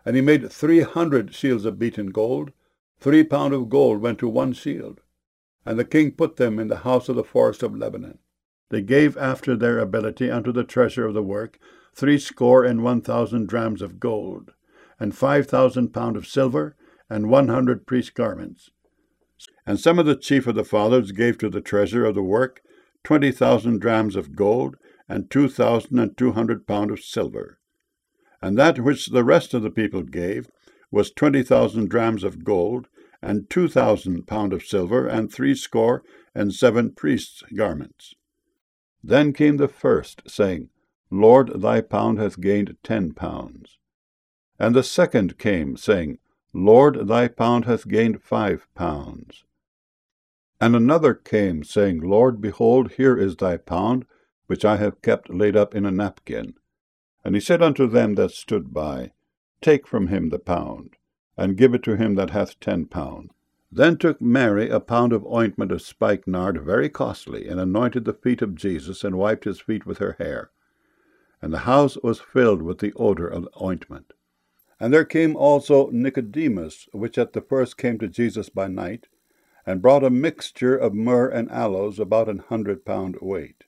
And he made 300 shields of beaten gold. 3 pound of gold went to one shield. And the king put them in the house of the forest of Lebanon. They gave after their ability unto the treasure of the work 61,000 drams of gold, and 5,000 pound of silver, and 100 priest garments. And some of the chief of the fathers gave to the treasure of the work 20,000 drams of gold, and 2,200 pound of silver. And that which the rest of the people gave was 20,000 drams of gold, and 2,000 pound of silver, and 67 priests' garments. Then came the first, saying, Lord, thy pound hath gained 10 pounds. And the second came, saying, Lord, thy pound hath gained 5 pounds. And another came, saying, Lord, behold, here is thy pound, which I have kept laid up in a napkin. And he said unto them that stood by, Take from him the pound, and give it to him that hath 10 pounds. Then took Mary a pound of ointment of spikenard, very costly, and anointed the feet of Jesus, and wiped his feet with her hair. And the house was filled with the odor of the ointment. And there came also Nicodemus, which at the first came to Jesus by night, and brought a mixture of myrrh and aloes, about 100 pound weight.